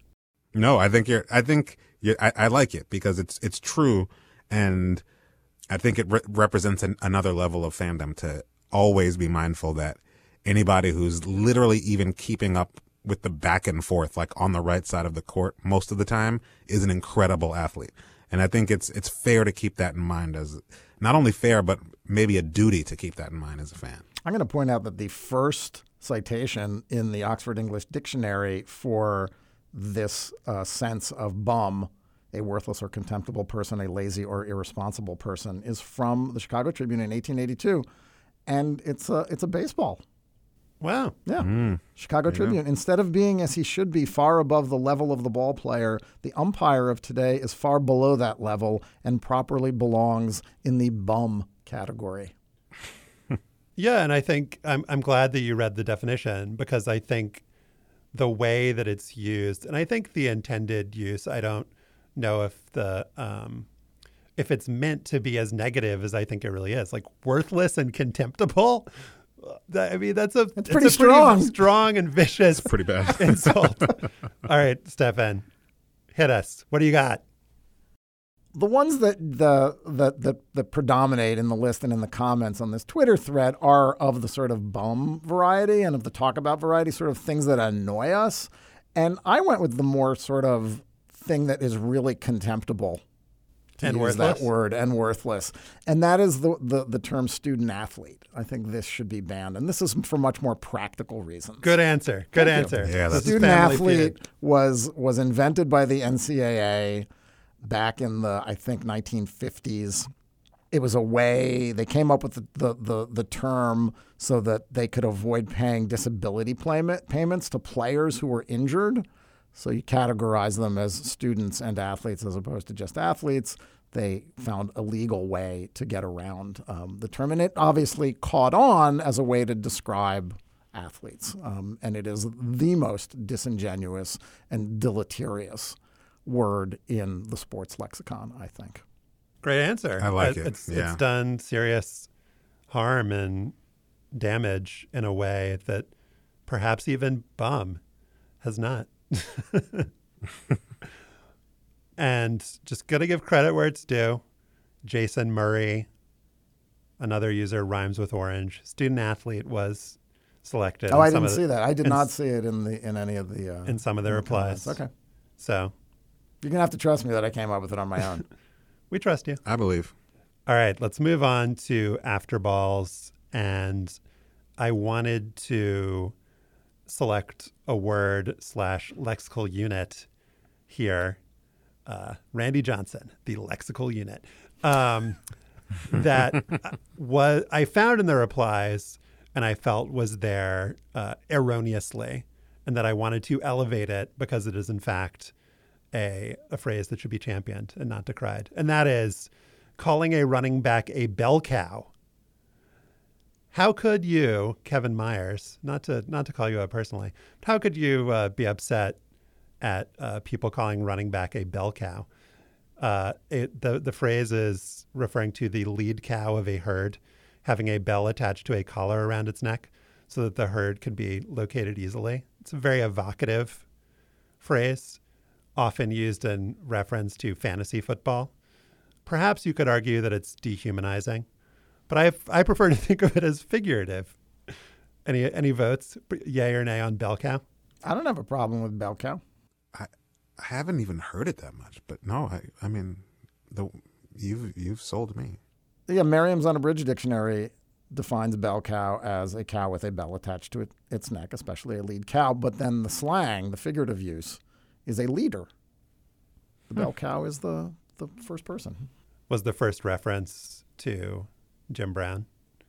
No, I think you're I think you're, I, I like it because it's it's true, and I think it re- represents an, another level of fandom to always be mindful that anybody who's literally even keeping up with the back and forth, like on the right side of the court most of the time, is an incredible athlete. And I think it's it's fair to keep that in mind, as not only fair, but maybe a duty to keep that in mind as a fan. I'm going to point out that the first citation in the Oxford English Dictionary for this uh, sense of bum, a worthless or contemptible person, a lazy or irresponsible person, is from the Chicago Tribune in eighteen eighty-two. And it's a, it's a baseball. Wow. Yeah. Mm. Chicago Yeah. Tribune. Instead of being, as he should be, far above the level of the ball player, the umpire of today is far below that level and properly belongs in the bum category. Yeah, and I think I'm I'm glad that you read the definition, because I think the way that it's used, and I think the intended use, I don't know if the um, if it's meant to be as negative as I think it really is, like worthless and contemptible. That, I mean, that's a it's pretty it's a strong, pretty strong and vicious, Pretty bad insult. All right, Stefan, hit us. What do you got? The ones that the that that that predominate in the list and in the comments on this Twitter thread are of the sort of bum variety and of the talk about variety, sort of things that annoy us. And I went with the more sort of thing that is really contemptible, to And use worthless? that word, and worthless. And that is the, the the term student athlete. I think this should be banned. And this is for much more practical reasons. Good answer. Good Thank you. answer. Yeah, that's- This is Student Family athlete Feud. was was invented by the N C double A back in the, I think, nineteen fifties. It was a way, they came up with the, the, the, the term so that they could avoid paying disability payment, payments to players who were injured. So you categorize them as students and athletes as opposed to just athletes. They found a legal way to get around um, the term. And it obviously caught on as a way to describe athletes. Um, and it is the most disingenuous and deleterious word in the sports lexicon, I think. Great answer. I like it, It's, yeah. it's done serious harm and damage in a way that perhaps even bum has not. And just got to give credit where it's due. Jason Murray, another user, rhymes with orange. Student athlete was selected. Oh, in I some didn't of see the- that. I did in not s- see it in the in any of the uh, in some of the in replies. comments. Okay. So You're going to have to trust me that I came up with it on my own. we trust you. I believe. All right, let's move on to after balls. And I wanted to select a word slash lexical unit here. Uh, Randy Johnson, the lexical unit. Um, that was I found in the replies and I felt was there uh, erroneously, and that I wanted to elevate it because it is in fact a, a phrase that should be championed and not decried. And that is calling a running back a bell cow. How could you, Kevin Myers, not to not to call you out personally, but how could you uh, be upset at uh, people calling running back a bell cow? Uh, it, the, the phrase is referring to the lead cow of a herd having a bell attached to a collar around its neck so that the herd could be located easily. It's a very evocative phrase, often used in reference to fantasy football, perhaps you could argue that it's dehumanizing, but I I prefer to think of it as figurative. Any any votes, yay or nay on bell cow? I don't have a problem with bell cow. I, I haven't even heard it that much, but no, I I mean, the you've you've sold me. Yeah, Merriam's Unabridged Dictionary defines bell cow as a cow with a bell attached to it, its neck, especially a lead cow. But then the slang, the figurative use, is a leader. The bell cow is the, the first person. Was the first reference to Jim Brown?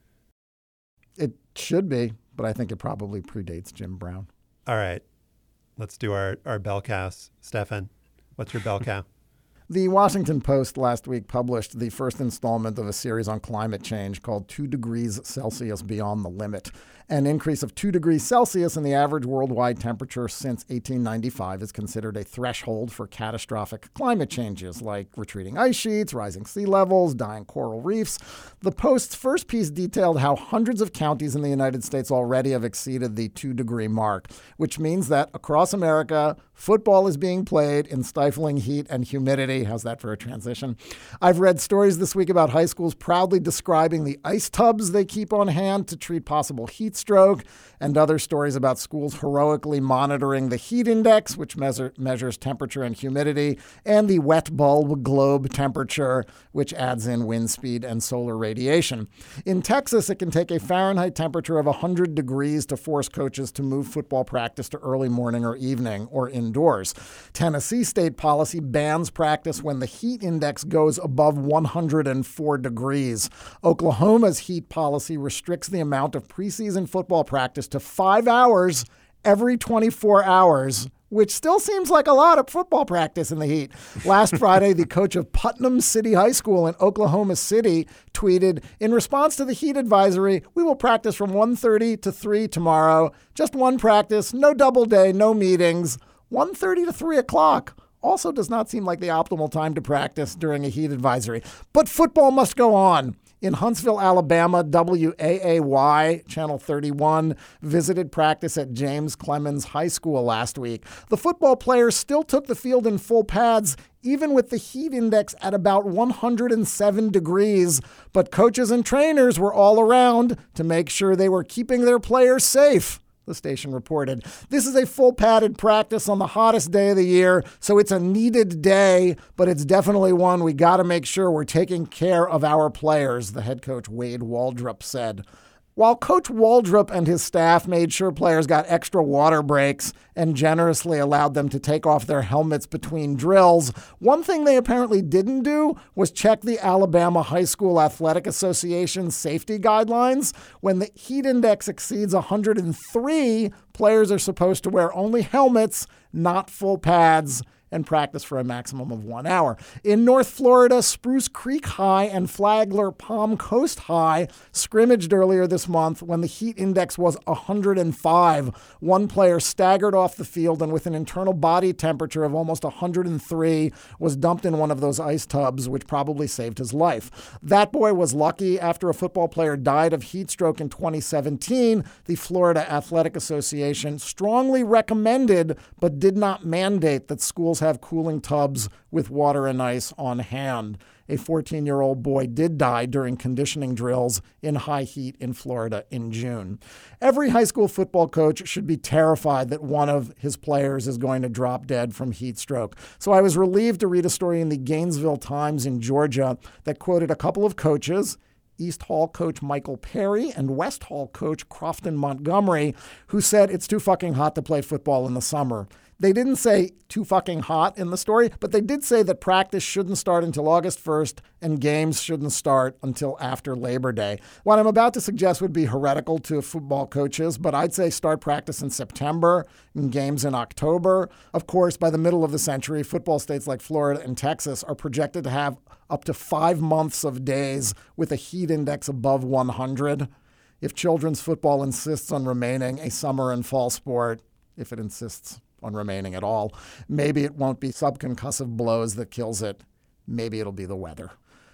It should be, but I think it probably predates Jim Brown. All right. Let's do our, our bell cows. Stefan, what's your bell cow? The Washington Post last week published the first installment of a series on climate change called Two Degrees Celsius Beyond the Limit. An increase of two degrees Celsius in the average worldwide temperature since eighteen ninety-five is considered a threshold for catastrophic climate changes like retreating ice sheets, rising sea levels, dying coral reefs. The Post's first piece detailed how hundreds of counties in the United States already have exceeded the two-degree mark, which means that across America, football is being played in stifling heat and humidity. How's that for a transition? I've read stories this week about high schools proudly describing the ice tubs they keep on hand to treat possible heat stroke, and other stories about schools heroically monitoring the heat index, which measure, measures temperature and humidity, and the wet bulb globe temperature, which adds in wind speed and solar radiation. In Texas, it can take a Fahrenheit temperature of one hundred degrees to force coaches to move football practice to early morning or evening or indoors. Tennessee state policy bans practice when the heat index goes above one hundred four degrees. Oklahoma's heat policy restricts the amount of preseason football practice to five hours every twenty-four hours, which still seems like a lot of football practice in the heat. Last Friday, the coach of Putnam City High School in Oklahoma City tweeted, "In response to the heat advisory, we will practice from one thirty to three tomorrow. Just one practice, no double day, no meetings. one thirty to three o'clock. Also does not seem like the optimal time to practice during a heat advisory. But football must go on." In Huntsville, Alabama, W A A Y, Channel thirty-one, visited practice at James Clemens High School last week. The football players still took the field in full pads, even with the heat index at about one hundred seven degrees. But coaches and trainers were all around to make sure they were keeping their players safe, the station reported. This is a full padded practice on the hottest day of the year, so it's a needed day, but it's definitely one we got to make sure we're taking care of our players, the head coach Wade Waldrop said. While Coach Waldrop and his staff made sure players got extra water breaks and generously allowed them to take off their helmets between drills, one thing they apparently didn't do was check the Alabama High School Athletic Association's safety guidelines. When the heat index exceeds one hundred three, players are supposed to wear only helmets, not full pads, and practice for a maximum of one hour. In North Florida, Spruce Creek High and Flagler Palm Coast High scrimmaged earlier this month when the heat index was one hundred five. One player staggered off the field and with an internal body temperature of almost one hundred three was dumped in one of those ice tubs, which probably saved his life. That boy was lucky. After a football player died of heat stroke in twenty seventeen, the Florida Athletic Association strongly recommended but did not mandate that schools have cooling tubs with water and ice on hand. A fourteen-year-old boy did die during conditioning drills in high heat in Florida in June. Every high school football coach should be terrified that one of his players is going to drop dead from heat stroke. So I was relieved to read a story in the Gainesville Times in Georgia that quoted a couple of coaches, East Hall coach Michael Perry and West Hall coach Crofton Montgomery, who said it's too fucking hot to play football in the summer. They didn't say too fucking hot in the story, but they did say that practice shouldn't start until August first and games shouldn't start until after Labor Day. What I'm about to suggest would be heretical to football coaches, but I'd say start practice in September and games in October. Of course, by the middle of the century, football states like Florida and Texas are projected to have up to five months of days with a heat index above one hundred. If children's football insists on remaining a summer and fall sport, if it insists on remaining at all, maybe it won't be subconcussive blows that kills it. Maybe it'll be the weather.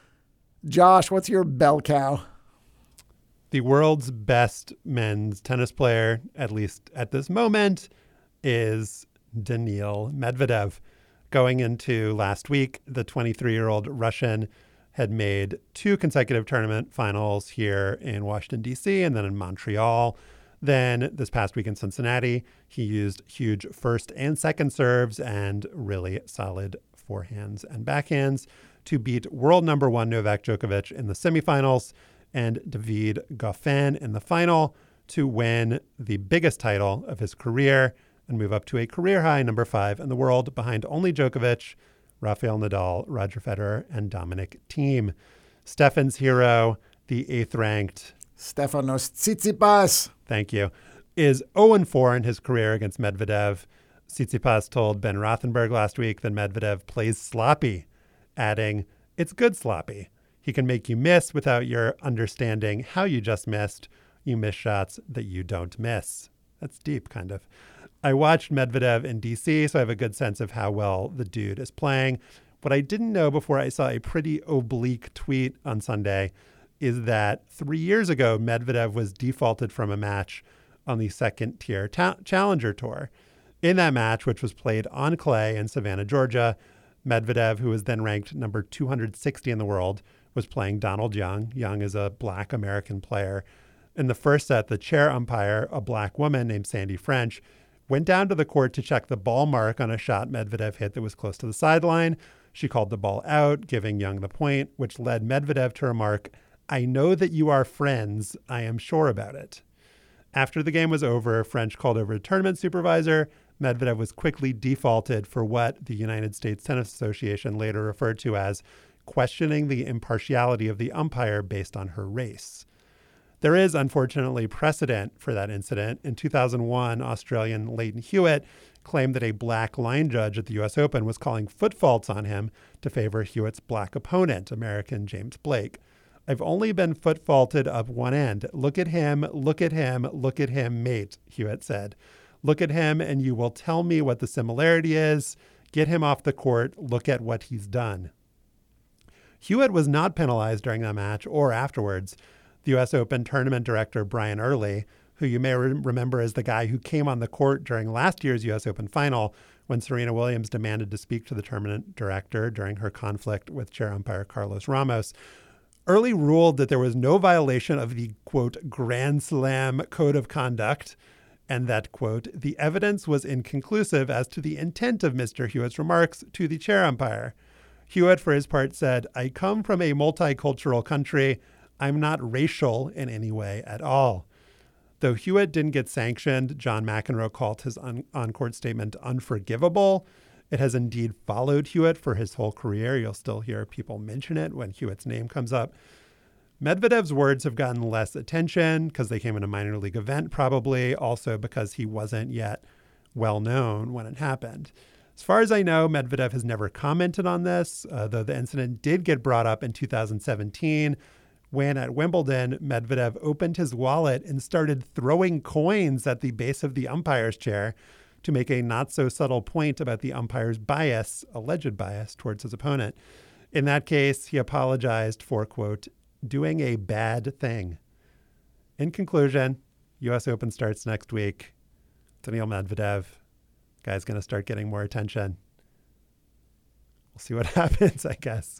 Josh, what's your bell cow? The world's best men's tennis player, at least at this moment, is Daniil Medvedev. Going into last week, the twenty-three-year-old Russian had made two consecutive tournament finals here in Washington, D C, and then in Montreal. Then this past week in Cincinnati, he used huge first and second serves and really solid forehands and backhands to beat world number one Novak Djokovic in the semifinals and David Goffin in the final to win the biggest title of his career and move up to a career high number five in the world behind only Djokovic, Rafael Nadal, Roger Federer, and Dominic Thiem. Stefan's hero, the eighth-ranked Stefanos Tsitsipas, thank you, is oh and four in his career against Medvedev. Tsitsipas told Ben Rothenberg last week that Medvedev plays sloppy, adding, "It's good sloppy. He can make you miss without your understanding how you just missed. You miss shots that you don't miss." That's deep, kind of. I watched Medvedev in D C, so I have a good sense of how well the dude is playing. What I didn't know before I saw a pretty oblique tweet on Sunday is that three years ago, Medvedev was defaulted from a match on the second tier ta- Challenger Tour. In that match, which was played on clay in Savannah, Georgia, Medvedev, who was then ranked number two hundred sixty in the world, was playing Donald Young. Young is a black American player. In the first set, the chair umpire, a black woman named Sandy French, went down to the court to check the ball mark on a shot Medvedev hit that was close to the sideline. She called the ball out, giving Young the point, which led Medvedev to remark, "I know that you are friends. I am sure about it." After the game was over, French called over a tournament supervisor. Medvedev was quickly defaulted for what the United States Tennis Association later referred to as questioning the impartiality of the umpire based on her race. There is, unfortunately, precedent for that incident. In two thousand one, Australian Leighton Hewitt claimed that a black line judge at the U S Open was calling foot faults on him to favor Hewitt's black opponent, American James Blake. "I've only been foot faulted up one end. Look at him, look at him, look at him, mate," Hewitt said. "Look at him and you will tell me what the similarity is. Get him off the court. Look at what he's done." Hewitt was not penalized during that match or afterwards. The U S Open tournament director, Brian Early, who you may re- remember as the guy who came on the court during last year's U S Open final when Serena Williams demanded to speak to the tournament director during her conflict with chair umpire Carlos Ramos, Early ruled that there was no violation of the, quote, Grand Slam code of conduct, and that, quote, the evidence was inconclusive as to the intent of Mister Hewitt's remarks to the chair umpire. Hewitt, for his part, said, "I come from a multicultural country. I'm not racial in any way at all." Though Hewitt didn't get sanctioned, John McEnroe called his on- on-court statement unforgivable. It has indeed followed Hewitt for his whole career. You'll still hear people mention it when Hewitt's name comes up. Medvedev's words have gotten less attention because they came in a minor league event, probably also because he wasn't yet well known when it happened. As far as I know, Medvedev has never commented on this, uh, though the incident did get brought up in two thousand seventeen when at Wimbledon, Medvedev opened his wallet and started throwing coins at the base of the umpire's chair to make a not so subtle point about the umpire's bias, alleged bias towards his opponent. In that case, he apologized for, quote, doing a bad thing. In conclusion, U S Open starts next week. Daniil Medvedev, guy's going to start getting more attention. We'll see what happens, I guess.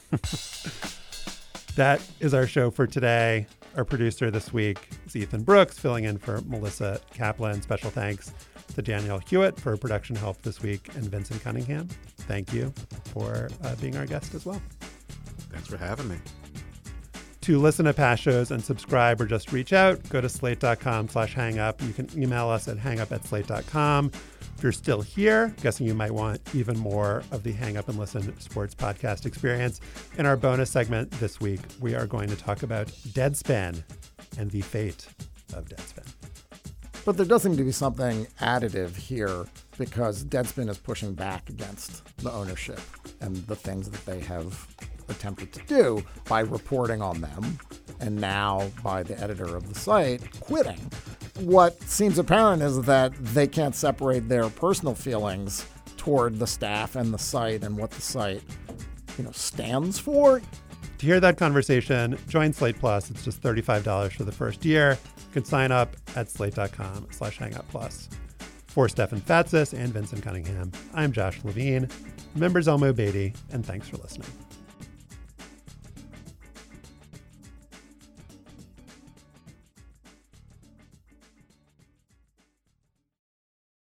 That is our show for today. Our producer this week is Ethan Brooks, filling in for Melissa Kaplan. Special thanks to Danielle Hewitt for production help this week and Vincent Cunningham. Thank you for uh, being our guest as well. Thanks for having me. To listen to past shows and subscribe or just reach out, go to slate.com slash hangup. You can email us at hangup at slate dot com. If you're still here, guessing you might want even more of the Hang Up and Listen sports podcast experience. In our bonus segment this week, we are going to talk about Deadspin and the fate of Deadspin. But there does seem to be something additive here because Deadspin is pushing back against the ownership and the things that they have attempted to do by reporting on them, and now by the editor of the site quitting. What seems apparent is that they can't separate their personal feelings toward the staff and the site and what the site, you know, stands for. To hear that conversation, join Slate Plus. It's just thirty-five dollars for the first year. You can sign up at slate.com slash hangup plus. For Stefan Fatsis and Vincent Cunningham, I'm Josh Levine. Remember Zelmo Beatty, and thanks for listening.